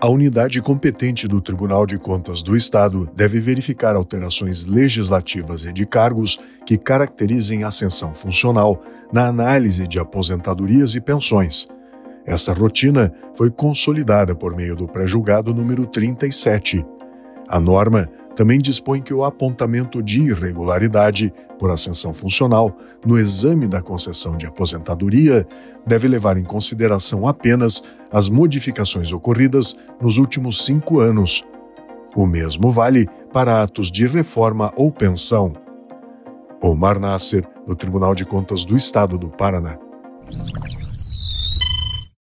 A unidade competente do Tribunal de Contas do Estado deve verificar alterações legislativas e de cargos que caracterizem ascensão funcional na análise de aposentadorias e pensões. Essa rotina foi consolidada por meio do pré-julgado número 37. A norma também dispõe que o apontamento de irregularidade por ascensão funcional no exame da concessão de aposentadoria deve levar em consideração apenas as modificações ocorridas nos últimos 5 anos. O mesmo vale para atos de reforma ou pensão. Omar Nasser, do Tribunal de Contas do Estado do Paraná.